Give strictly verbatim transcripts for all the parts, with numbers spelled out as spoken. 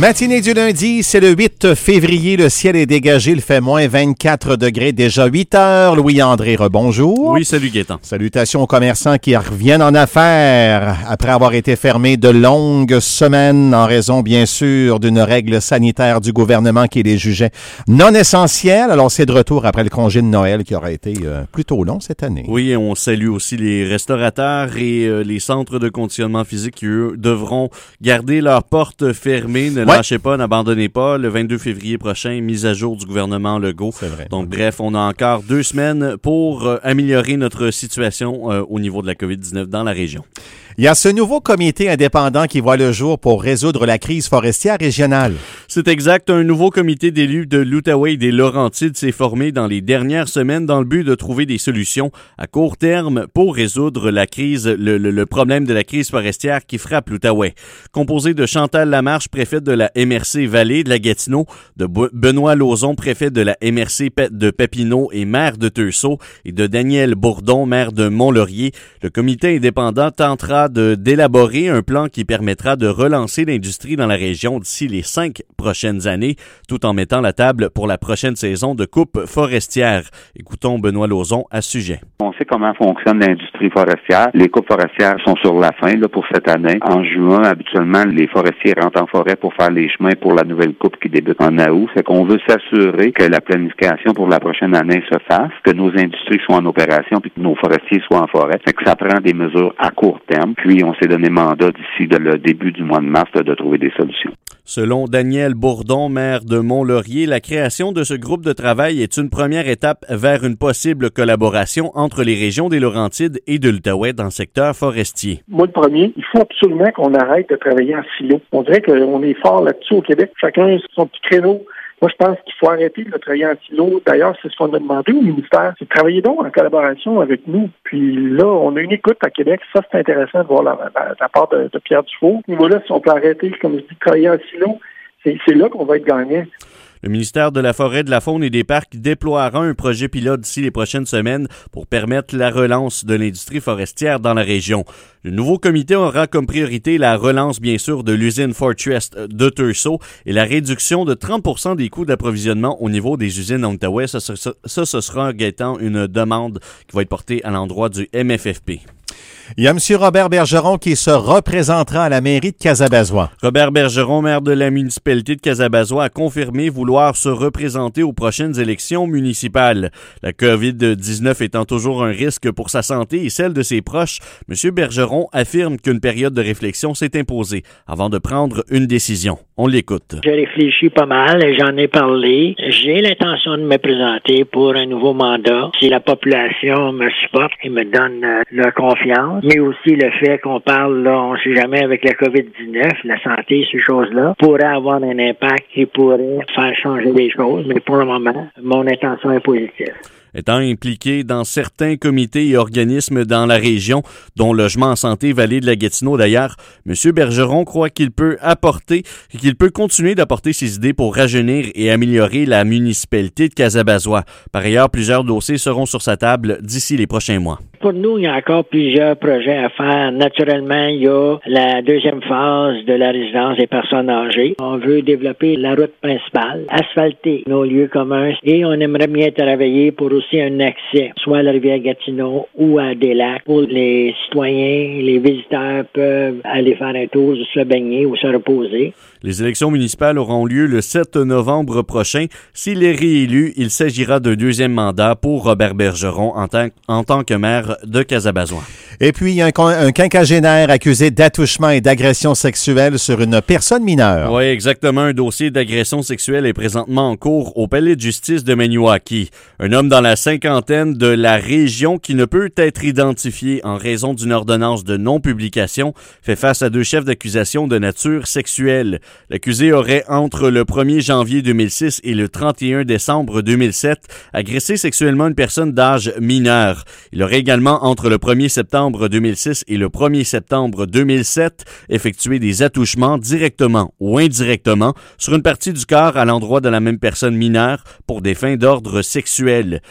Matinée du lundi, c'est le huit février. Le ciel est dégagé, il fait moins vingt-quatre degrés, déjà huit heures. Louis-André, rebonjour. Oui, salut Gaétan. Salutations aux commerçants qui reviennent en affaires après avoir été fermés de longues semaines en raison, bien sûr, d'une règle sanitaire du gouvernement qui les jugeait non essentielles. Alors, c'est de retour après le congé de Noël qui aura été euh, plutôt long cette année. Oui, et on salue aussi les restaurateurs et euh, les centres de conditionnement physique qui, eux, devront garder leurs portes fermées. Ne Ouais. lâchez pas, n'abandonnez pas. Le vingt-deux février prochain, mise à jour du gouvernement Legault. C'est vrai. Donc, bref, on a encore deux semaines pour euh, améliorer notre situation euh, au niveau de la covid dix-neuf dans la région. Il y a ce nouveau comité indépendant qui voit le jour pour résoudre la crise forestière régionale. C'est exact. Un nouveau comité d'élus de l'Outaouais et des Laurentides s'est formé dans les dernières semaines dans le but de trouver des solutions à court terme pour résoudre la crise, le, le, le problème de la crise forestière qui frappe l'Outaouais. Composé de Chantal Lamarche, préfète de la M R C Vallée de la Gatineau, de Benoît Lauzon, préfet de la M R C de Papineau et maire de Teusseau, et de Daniel Bourdon, maire de Mont-Laurier, le comité indépendant tentera de, d'élaborer un plan qui permettra de relancer l'industrie dans la région d'ici les cinq prochaines années, tout en mettant la table pour la prochaine saison de coupe forestière. Écoutons Benoît Lauzon à ce sujet. On sait comment fonctionne l'industrie forestière. Les coupes forestières sont sur la fin là, pour cette année. En juin, habituellement, les forestiers rentrent en forêt pour faire les chemins pour la nouvelle coupe qui débute en août. C'est qu'on veut s'assurer que la planification pour la prochaine année se fasse, que nos industries soient en opération puis que nos forestiers soient en forêt. Fait que ça prend des mesures à court terme. Puis, on s'est donné mandat d'ici de le début du mois de mars là, de trouver des solutions. Selon Daniel Bourdon, maire de Mont-Laurier, la création de ce groupe de travail est une première étape vers une possible collaboration entre les régions des Laurentides et de l'Outaouais dans le secteur forestier. Moi, le premier, il faut absolument qu'on arrête de travailler en silo. On dirait qu'on est fort là-dessus au Québec. Chacun son petit créneau. Moi, je pense qu'il faut arrêter de travailler en silo. D'ailleurs, c'est ce qu'on a demandé au ministère. C'est de travailler donc en collaboration avec nous. Puis là, on a une écoute à Québec. Ça, c'est intéressant de voir la, la, la part de, de Pierre Dufault. À ce niveau-là, si on peut arrêter, comme je dis, de travailler en silo, c'est, c'est là qu'on va être gagnant. Le ministère de la Forêt, de la Faune et des Parcs déploiera un projet pilote d'ici les prochaines semaines pour permettre la relance de l'industrie forestière dans la région. Le nouveau comité aura comme priorité la relance, bien sûr, de l'usine Fortress de Teusseau et la réduction de trente pour cent des coûts d'approvisionnement au niveau des usines en Outaouais. Ça, ça, ça, ça, ce sera, Gaétan, une demande qui va être portée à l'endroit du M F F P. Il y a M. Robert Bergeron qui se représentera à la mairie de Casabazois. Robert Bergeron, maire de la municipalité de Casabazois, a confirmé vouloir se représenter aux prochaines élections municipales. La covid dix-neuf étant toujours un risque pour sa santé et celle de ses proches, M. Bergeron affirme qu'une période de réflexion s'est imposée avant de prendre une décision. On l'écoute. J'ai réfléchi pas mal et j'en ai parlé. J'ai l'intention de me présenter pour un nouveau mandat si la population me supporte et me donne euh, leur confiance. Mais aussi le fait qu'on parle, là, on ne sait jamais avec la covid dix-neuf, la santé, ces choses-là, pourrait avoir un impact qui pourrait faire changer les choses. Mais pour le moment, mon intention est positive. Étant impliqué dans certains comités et organismes dans la région, dont Logement en santé Vallée de la Gatineau d'ailleurs, M. Bergeron croit qu'il peut apporter, qu'il peut continuer d'apporter ses idées pour rajeunir et améliorer la municipalité de Casabazois. Par ailleurs, plusieurs dossiers seront sur sa table d'ici les prochains mois. Pour nous, il y a encore plusieurs projets à faire. Naturellement, il y a la deuxième phase de la résidence des personnes âgées. On veut développer la route principale, asphalter nos lieux communs et on aimerait bien travailler pour aussi un accès, soit à la rivière Gatineau ou à des lacs, où les citoyens, les visiteurs peuvent aller faire un tour, se baigner ou se reposer. Les élections municipales auront lieu le sept novembre prochain. S'il est réélu, il s'agira d'un deuxième mandat pour Robert Bergeron en tant, en tant que maire de Casabazois. Et puis, il y a un, un quinquagénaire accusé d'attouchement et d'agression sexuelle sur une personne mineure. Oui, exactement. Un dossier d'agression sexuelle est présentement en cours au palais de justice de Maniwaki. Un homme dans la cinquantaine de la région qui ne peut être identifié en raison d'une ordonnance de non-publication fait face à deux chefs d'accusation de nature sexuelle. L'accusé aurait, entre le premier janvier deux mille six et le trente et un décembre deux mille sept, agressé sexuellement une personne d'âge mineur. Il aurait également, entre le premier septembre deux mille six et le premier septembre deux mille sept, effectué des attouchements directement ou indirectement sur une partie du corps à l'endroit de la même personne mineure pour des fins d'ordre sexuel.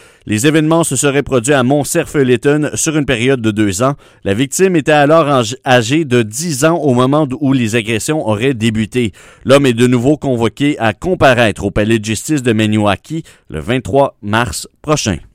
Les événements se seraient produits à Montcerf-Letton sur une période de deux ans. La victime était alors âgée de dix ans au moment où les agressions auraient débuté. L'homme est de nouveau convoqué à comparaître au palais de justice de Maniwaki le vingt-trois mars prochain.